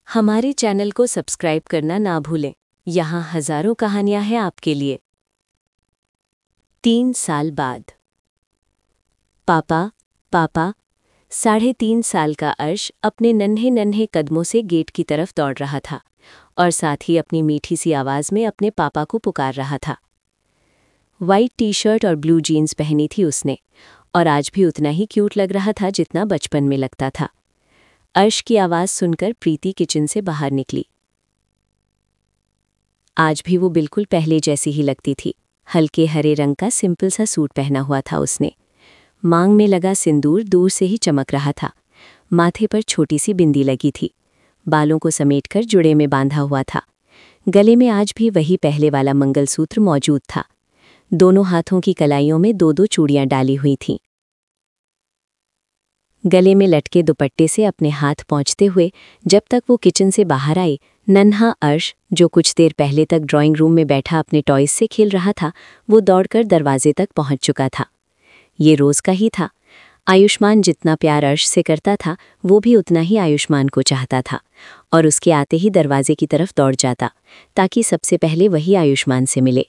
हमारे चैनल को सब्सक्राइब करना ना भूलें। यहाँ हजारों कहानियां हैं आपके लिए। 3 साल बाद। पापा 3.5 साल का अर्श अपने नन्हे नन्हे कदमों से गेट की तरफ दौड़ रहा था और साथ ही अपनी मीठी सी आवाज़ में अपने पापा को पुकार रहा था। वाइट टी शर्ट और ब्लू जीन्स पहनी थी उसने और आज भी उतना ही क्यूट लग रहा था जितना बचपन में लगता था। अर्श की आवाज़ सुनकर प्रीति किचन से बाहर निकली। आज भी वो बिल्कुल पहले जैसी ही लगती थी। हल्के हरे रंग का सिंपल सा सूट पहना हुआ था उसने। मांग में लगा सिंदूर दूर से ही चमक रहा था। माथे पर छोटी सी बिंदी लगी थी। बालों को समेटकर जुड़े में बांधा हुआ था। गले में आज भी वही पहले वाला मंगलसूत्र मौजूद था। दोनों हाथों की कलाइयों में 2-2 चूड़ियां डाली हुई थीं। गले में लटके दुपट्टे से अपने हाथ पहुंचते हुए जब तक वो किचन से बाहर आई, नन्हा अर्श, जो कुछ देर पहले तक ड्राइंग रूम में बैठा अपने टॉयज से खेल रहा था, वो दौड़कर दरवाजे तक पहुंच चुका था। ये रोज का ही था। आयुष्मान जितना प्यार अर्श से करता था, वो भी उतना ही आयुष्मान को चाहता था और उसके आते ही दरवाजे की तरफ दौड़ जाता ताकि सबसे पहले वही आयुष्मान से मिले।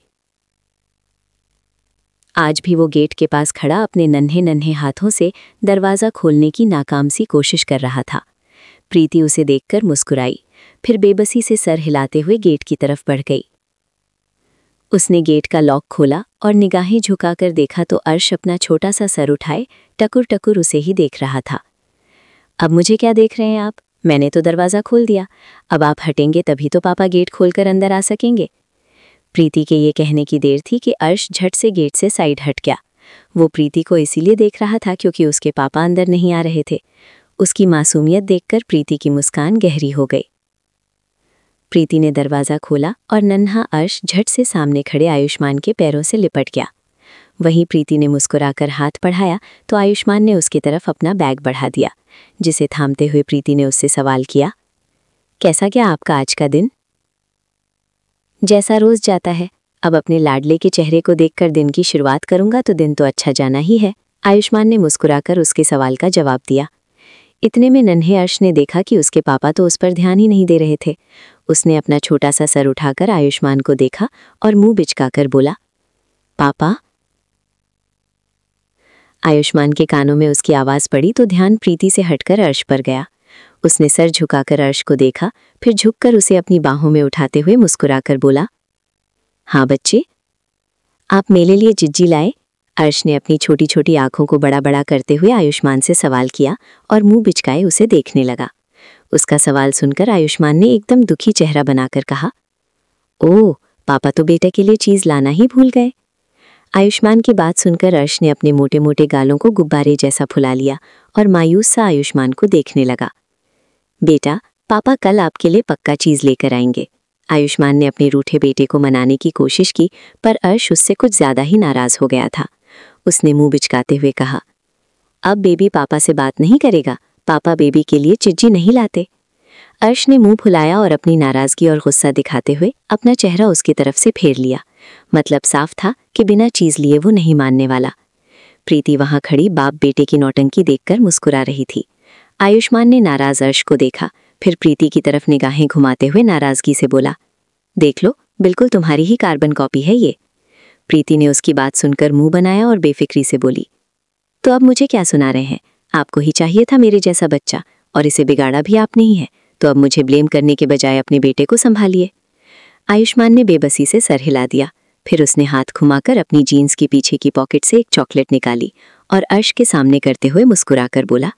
आज भी वो गेट के पास खड़ा अपने नन्हे नन्हे हाथों से दरवाज़ा खोलने की नाकाम सी कोशिश कर रहा था। प्रीति उसे देखकर मुस्कुराई, फिर बेबसी से सर हिलाते हुए गेट की तरफ बढ़ गई। उसने गेट का लॉक खोला और निगाहें झुकाकर देखा तो अर्श अपना छोटा सा सर उठाए टकुर टकुर उसे ही देख रहा था। अब मुझे क्या देख रहे हैं आप? मैंने तो दरवाज़ा खोल दिया। अब आप हटेंगे तभी तो पापा गेट खोलकर अंदर आ सकेंगे। प्रीति के ये कहने की देर थी कि अर्श झट से गेट से साइड हट गया। वो प्रीति को इसीलिए देख रहा था क्योंकि उसके पापा अंदर नहीं आ रहे थे। उसकी मासूमियत देखकर प्रीति की मुस्कान गहरी हो गई। प्रीति ने दरवाज़ा खोला और नन्हा अर्श झट से सामने खड़े आयुष्मान के पैरों से लिपट गया। वहीं प्रीति ने मुस्कुराकर हाथ बढ़ाया तो आयुष्मान ने उसकी तरफ अपना बैग बढ़ा दिया, जिसे थामते हुए प्रीति ने उससे सवाल किया, कैसा गया आपका आज का दिन? जैसा रोज जाता है। अब अपने लाडले के चेहरे को देखकर दिन की शुरुआत करूंगा तो दिन तो अच्छा जाना ही है। आयुष्मान ने मुस्कुराकर उसके सवाल का जवाब दिया। इतने में नन्हे अर्श ने देखा कि उसके पापा तो उस पर ध्यान ही नहीं दे रहे थे। उसने अपना छोटा सा सर उठाकर आयुष्मान को देखा और मुंह बिचकाकर बोला, पापा। आयुष्मान के कानों में उसकी आवाज़ पड़ी तो ध्यान प्रीति से हटकर अर्श पर गया। उसने सर झुकाकर अर्श को देखा, फिर झुककर उसे अपनी बाहों में उठाते हुए मुस्कुराकर बोला, हाँ बच्चे, आप मेरे लिए जिज्जी लाए? अर्श ने अपनी छोटी छोटी आंखों को बड़ा बड़ा करते हुए आयुष्मान से सवाल किया और मुंह बिचकाए उसे देखने लगा। उसका सवाल सुनकर आयुष्मान ने एकदम दुखी चेहरा बनाकर कहा, ओह, पापा तो बेटे के लिए चीज़ लाना ही भूल गए। आयुष्मान की बात सुनकर अर्श ने अपने मोटे मोटे गालों को गुब्बारे जैसा फुला लिया और मायूस सा आयुष्मान को देखने लगा। बेटा, पापा कल आपके लिए पक्का चीज़ लेकर आएंगे। आयुष्मान ने अपने रूठे बेटे को मनाने की कोशिश की, पर अर्श उससे कुछ ज़्यादा ही नाराज़ हो गया था। उसने मुंह बिचकाते हुए कहा, अब बेबी पापा से बात नहीं करेगा? पापा बेबी के लिए चिज्जी नहीं लाते। अर्श ने मुंह फुलाया और अपनी नाराज़गी और गुस्सा दिखाते हुए अपना चेहरा उसकी तरफ से फेर लिया। मतलब साफ था कि बिना चीज़ लिए वो नहीं मानने वाला। प्रीति वहाँ खड़ी बाप बेटे की नौटंकी देखकर मुस्कुरा रही थी। आयुष्मान ने नाराज अर्श को देखा, फिर प्रीति की तरफ निगाहें घुमाते हुए नाराज़गी से बोला, देख लो, बिल्कुल तुम्हारी ही कार्बन कॉपी है ये। प्रीति ने उसकी बात सुनकर मुंह बनाया और बेफिक्री से बोली, तो अब मुझे क्या सुना रहे हैं? आपको ही चाहिए था मेरे जैसा बच्चा और इसे बिगाड़ा भी आपने ही है, तो अब मुझे ब्लेम करने के बजाय अपने बेटे को संभालिए। आयुष्मान ने बेबसी से सर हिला दिया, फिर उसने हाथ घुमाकर अपनी जीन्स की पीछे की पॉकेट से एक चॉकलेट निकाली और अर्श के सामने करते हुए मुस्कुराकर बोला,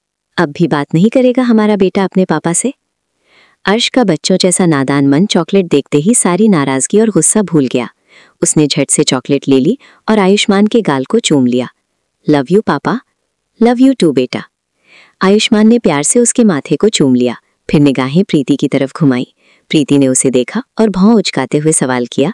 अब भी बात नहीं करेगा हमारा बेटा अपने पापा से? अर्श का बच्चों जैसा नादान मन चॉकलेट देखते ही सारी नाराज़गी और गुस्सा भूल गया। उसने झट से चॉकलेट ले ली और आयुष्मान के गाल को चूम लिया। लव यू पापा। लव यू टू बेटा। आयुष्मान ने प्यार से उसके माथे को चूम लिया, फिर निगाहें प्रीति की तरफ घुमाई। प्रीति ने उसे देखा और भौं उचकाते हुए सवाल किया,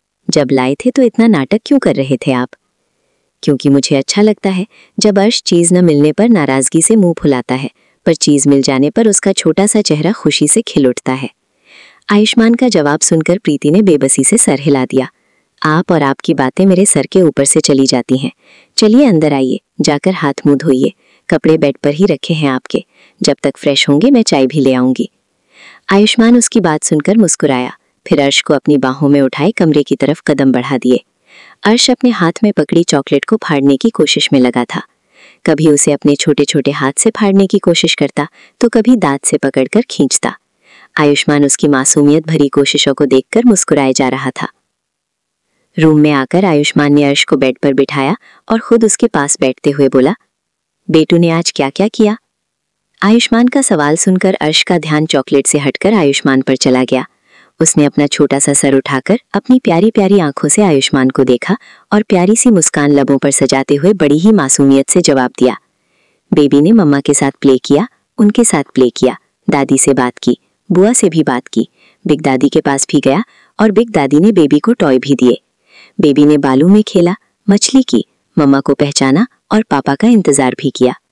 जब लाए थे तो इतना नाटक क्यों कर रहे थे आप? क्योंकि मुझे अच्छा लगता है जब अर्श चीज़ न मिलने पर नाराज़गी से मुंह फुलाता है, पर चीज़ मिल जाने पर उसका छोटा सा चेहरा खुशी से खिल उठता है। आयुष्मान का जवाब सुनकर प्रीति ने बेबसी से सर हिला दिया। आप और आपकी बातें मेरे सर के ऊपर से चली जाती हैं। चलिए अंदर आइए, जाकर हाथ मुंह धोइए। कपड़े बेड पर ही रखे हैं आपके, जब तक फ्रेश होंगे मैं चाय भी ले आऊंगी। आयुष्मान उसकी बात सुनकर मुस्कुराया, फिर अर्श को अपनी बाहों में उठाए कमरे की तरफ कदम बढ़ा दिए। अर्श अपने हाथ में पकड़ी चॉकलेट को फाड़ने की कोशिश में लगा था। कभी उसे अपने छोटे छोटे हाथ से फाड़ने की कोशिश करता तो कभी दांत से पकड़कर खींचता। आयुष्मान उसकी मासूमियत भरी कोशिशों को देखकर मुस्कुराए जा रहा था। रूम में आकर आयुष्मान ने अर्श को बेड पर बिठाया और खुद उसके पास बैठते हुए बोला, बेटू ने आज क्या क्या किया? आयुष्मान का सवाल सुनकर अर्श का ध्यान चॉकलेट से हटकर आयुष्मान पर चला गया। उसने अपना छोटा सा सर उठाकर अपनी प्यारी प्यारी आंखों से आयुष्मान को देखा और प्यारी सी मुस्कान लबों पर सजाते हुए बड़ी ही मासूमियत से जवाब दिया। बेबी ने मम्मा के साथ प्ले किया, उनके साथ प्ले किया, दादी से बात की, बुआ से भी बात की, बिग दादी के पास भी गया और बिग दादी ने बेबी को टॉय भी दिए। बेबी ने बालू में खेला, मछली की, मम्मा को पहचाना और पापा का इंतजार भी किया।